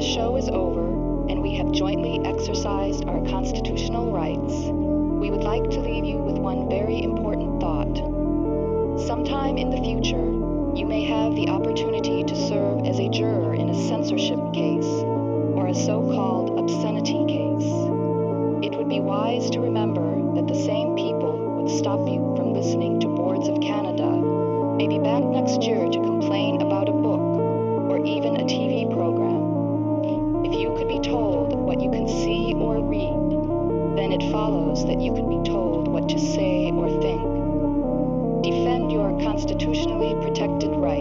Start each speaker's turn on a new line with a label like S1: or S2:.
S1: the show is over and we have jointly exercised our constitutional rights, we would like to leave you with one very important thought. Sometime in the future, you may have the opportunity to serve as a juror in a censorship case or a so-called obscenity case. It would be wise to remember that the same people who would stop you from listening to Boards of Canada may be back next year to complain about a book or even a TV program. If you could be told what you can see or read, then it follows that you can be told what to say or think. Defend your constitutionally protected rights.